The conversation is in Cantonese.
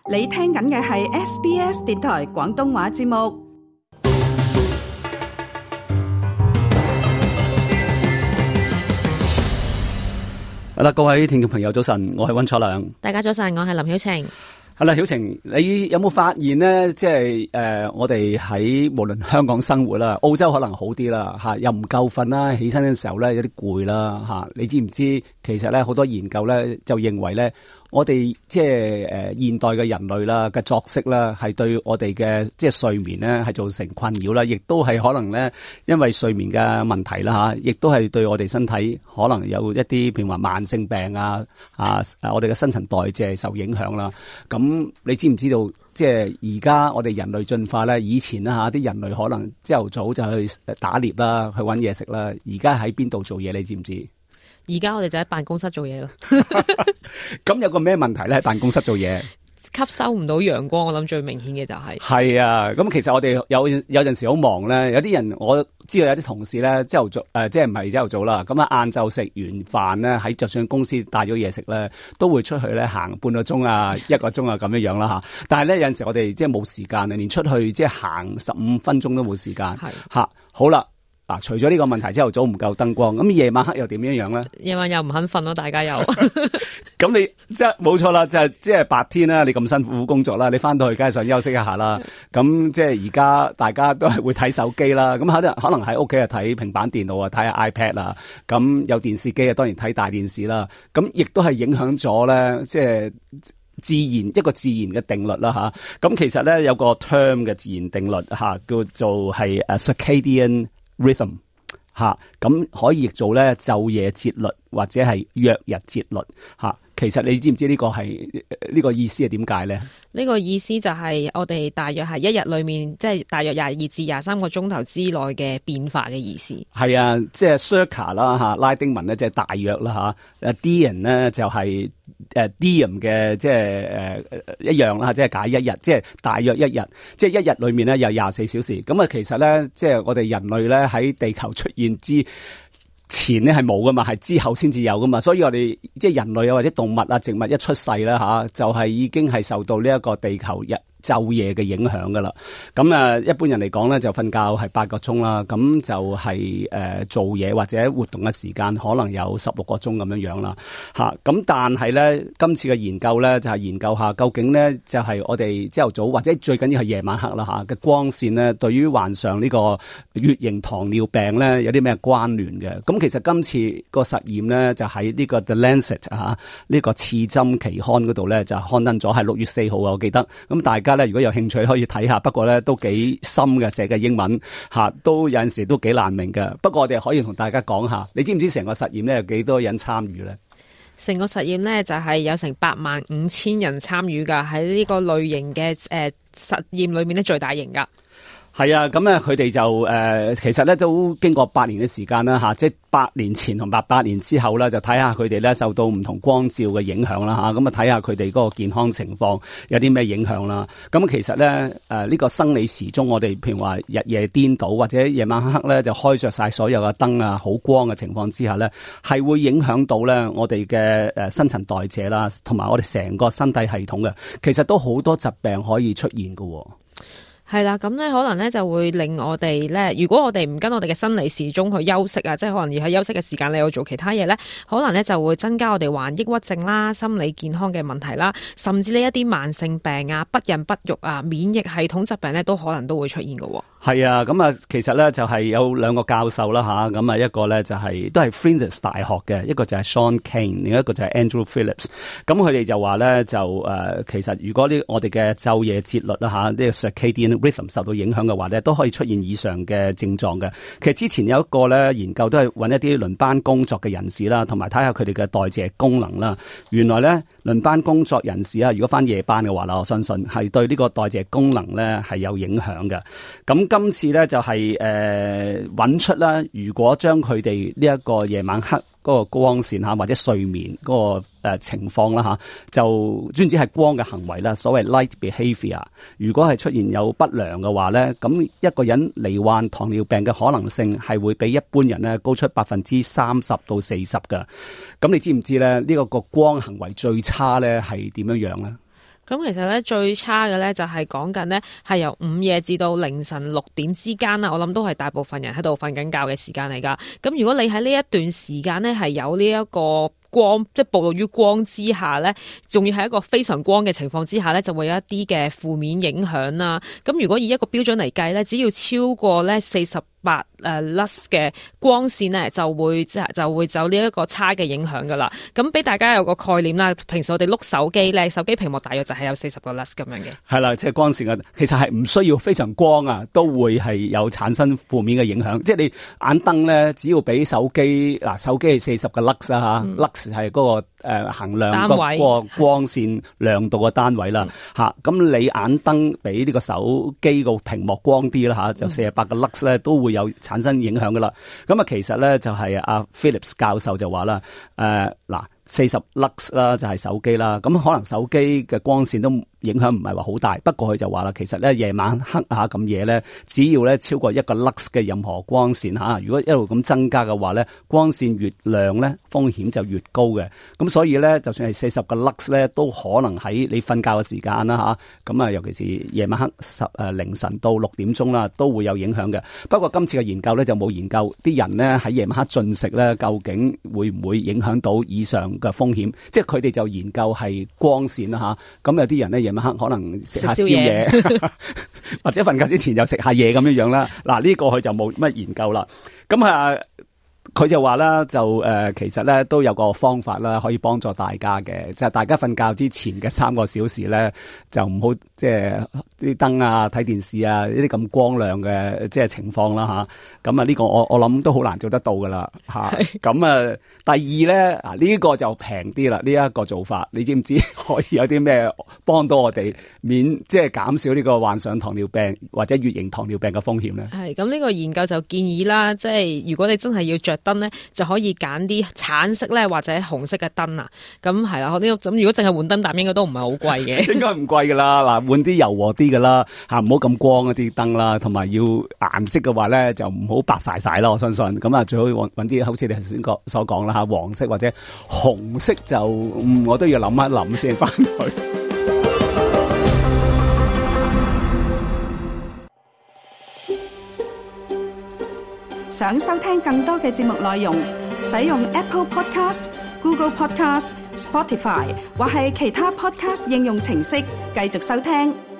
你聽緊嘅係 SBS 電台廣東話節目。 好啦，各位聽眾朋友早晨，我係溫楚良。 大家早晨，我係林曉晴。 係啦，曉晴，你有冇發現呢？即係我哋喺無論香港生活啦，澳洲可能好啲啦，吓又唔夠瞓啦，起身嘅時候咧有啲攰啦，吓你知唔知？其實咧好多研究咧就認為咧，我哋即係現代嘅人類啦嘅作息啦，係對我哋嘅即係睡眠咧係造成困擾啦，亦都係可能咧因為睡眠嘅問題啦吓，亦都係對我哋身體可能有一啲譬如話慢性病啊我哋嘅新陳代謝受影響啦。咁你知唔知道？即係而家我哋人類進化咧，以前啦吓啲人類可能朝頭早就去打獵啦，去搵嘢食啦。而家喺邊度做嘢？你知唔知？ 而家我哋就喺辦公室做嘢咯。 咁有個咩問題咧？喺辦公室做嘢， 吸收唔到陽光，我諗最明顯嘅就係。 係啊，咁其實我哋有陣時好忙咧，有啲人我知道有啲同事咧朝頭早即係唔係朝頭早啦，咁啊晏晝食完飯咧，喺就算公司帶咗嘢食咧，都會出去咧行半個鐘啊1個鐘啊咁樣啦吓。但係咧有陣時我哋即係冇時間啊，連出去即係行15分鐘都冇時間。係吓，好啦。嗱，除咗呢個問題，朝頭早唔夠燈光，咁夜晚黑又點樣咧？夜晚又唔肯瞓咯，大家又。 咁你即係冇錯啦，即係白天啦，你咁辛苦工作啦，你翻到去梗係想休息一下啦。咁即係而家大家都係會睇手機啦，咁可能喺屋企啊睇平板電腦啊，睇下 iPad 啊，咁有電視機啊，當然睇大電視啦。咁亦都係影響咗咧，即係一個自然嘅定律啦吓。咁其實咧有個 term 嘅自然定律吓，叫做係circadian rhythm 吓，咁可以譯做咧晝夜節律或者係約日節律吓。其實你知唔知呢個係呢個意思係點解咧？ 呢個意思就係我哋大約係一日裏面，即係大約22至23個鐘頭之內嘅變化嘅意思。係啊，即係 circa 啦吓，拉丁文咧即係大約啦吓。diem 咧就係diem 嘅即係一樣啦，即係解一日，即係大約一日，即係一日裏面咧有24小時。咁啊，其實咧即係我哋人類咧喺地球出現之前咧係冇噶嘛，係之後先至有噶嘛，所以我哋即係人類啊或者動物啊植物一出世啦吓，就係已經係受到呢一個地球晝夜嘅影響噶啦。咁一般人嚟講咧就瞓覺係8個鐘啦，咁就係做嘢或者活動嘅時間可能有16個鐘咁樣啦吓。咁但係咧今次嘅研究咧就係研究下究竟咧就係我哋朝頭早或者最緊要係夜晚黑啦吓嘅光線咧對於患上呢個乙型糖尿病咧有啲咩關聯嘅？咁其實今次個實驗咧就喺呢個 The Lancet 呢個刺針期刊嗰度咧就刊登咗，係6月4號啊，我記得。咁大家咧如果有興趣可以睇下，不過咧都幾深嘅，寫嘅英文都有陣時都幾難明嘅。不過我哋可以同大家講下，你知唔知成個實驗咧有幾多人參與咧？ 成個實驗咧就係有成85000人參與噶，喺呢個類型嘅實驗裏面咧最大型噶。 係啊，咁咧佢哋就其實咧都經過8年嘅時間啦吓，即係8年前同8年之後啦，就睇下佢哋咧受到唔同光照嘅影響啦吓，咁啊睇下佢哋嗰個健康情況有啲咩影響啦。咁其實咧呢個生理時鐘，我哋譬如話日夜顛倒或者夜晚黑咧就開着晒所有嘅燈啊，好光嘅情況之下咧，係會影響到咧我哋嘅新陳代謝啦，同埋我哋成個身體系統嘅，其實都好多疾病可以出現㗎。 係啦，咁咧可能咧就會令我哋咧，如果我哋唔跟我哋嘅生理時鐘去休息啊，即係可能要喺休息嘅時間你要做其他嘢咧，可能咧就會增加我哋患抑鬱症啦、心理健康嘅問題啦，甚至呢一啲慢性病啊、不孕不育啊、免疫系統疾病咧都可能都會出現㗎。 係啊，咁啊，其實咧就係有2個教授啦吓，咁啊一個咧就係都係 Flinders 大學嘅，一個就係 Sean Kane， 另一個就係 Andrew Phillips。咁佢哋就話咧就其實如果我哋嘅晝夜節律啦吓，呢個 circadian rhythm 受到影響嘅話咧，都可以出現以上嘅症狀嘅。其實之前有一個咧研究都係揾一啲輪班工作嘅人士啦，同埋睇下佢哋嘅代謝功能啦。原來咧輪班工作人士啊，如果翻夜班嘅話啦，我相信係對呢個代謝功能咧係有影響嘅。咁今次咧就係揾出啦，如果將佢哋呢一個夜晚黑嗰個光線吓或者睡眠嗰個情況啦吓，就專指係光嘅行為啦，所謂 light behavior。如果係出現有不良嘅話咧，咁一個人罹患糖尿病嘅可能性係會比一般人咧高出30%到40%㗎。咁你知唔知咧呢個光行為最差咧係點樣樣咧？ 咁其實咧最差嘅咧就係講緊呢係由午夜至到凌晨6點之間啦，我諗都係大部分人喺度瞓緊覺嘅時間嚟噶。咁如果你喺呢一段時間呢係有呢一個光，即係暴露於光之下咧，仲要係一個非常光嘅情況之下咧，就會有一啲嘅負面影響啦。咁如果以一個標準嚟計咧，只要超過咧48 lux 嘅光線咧，就會走呢一個差嘅影響噶啦。咁俾大家有個概念啦，平時我哋碌手機咧，手機屏幕大約就係有40個 lux 咁樣嘅。係啦，即係光線嘅，其實係唔需要非常光啊，都會係有產生負面嘅影響。即係你眼燈咧，只要俾手機手機係40個 lux 啊吓，lux 係嗰個衡量個光線亮度嘅單位啦吓。咁你眼燈比呢個手機個屏幕光啲啦吓，就48個 lux 咧都會有產生影響噶啦。咁啊，其實咧就係阿 Phillips 教授就話啦，40 lux 啦就係手機啦。咁可能手機嘅光線都影響唔係話好大，不過佢就話啦，其實咧夜晚黑咁夜咧，只要咧超過1個 lux 嘅任何光線如果一路咁增加嘅話咧，光線越亮咧，風險就越高嘅。咁所以咧，就算係40個 lux 咧，都可能喺你瞓覺嘅時間啦咁啊，尤其是夜晚黑凌晨到6點鐘啦，都會有影響嘅。不過今次嘅研究咧就冇研究啲人咧喺夜晚黑進食咧，究竟會唔會影響到以上嘅風險？即係佢哋就研究係光線啦咁有啲人咧夜晚黑可能食下宵夜，或者瞓覺之前又食下嘢咁樣啦。嗱，呢個佢就冇乜研究啦。咁佢就話啦，就其實咧都有個方法啦，可以幫助大家嘅，就係大家瞓覺之前嘅3個小時咧，就唔好即係啲燈啊、睇電視啊呢啲咁光亮嘅即係情況啦吓。咁呢個我諗都好難做得到噶啦吓。咁第二咧呢個就平啲啦，呢一個做法，你知唔知可以有啲咩幫到我哋即係減少呢個患上糖尿病或者乙型糖尿病嘅風險咧？係咁呢個研究就建議啦，即係如果你真係要着燈咧，就可以揀啲橙色咧或者紅色嘅燈啊。咁係啦，咁如果淨係換燈膽應該都唔係好貴嘅。應該唔貴噶啦，嗱，換啲柔和啲噶啦吓，唔好咁光嗰啲燈啦，同埋要顏色嘅話咧就唔好白晒晒啦，我相信。咁啊，最好揾啲好似你頭先所講啦吓，黃色或者紅色就我都要諗一諗先翻去。 想收聽更多嘅節目內容，使用 Apple Podcast、Google Podcast、Spotify 或係其他 Podcast 應用程式繼續收聽。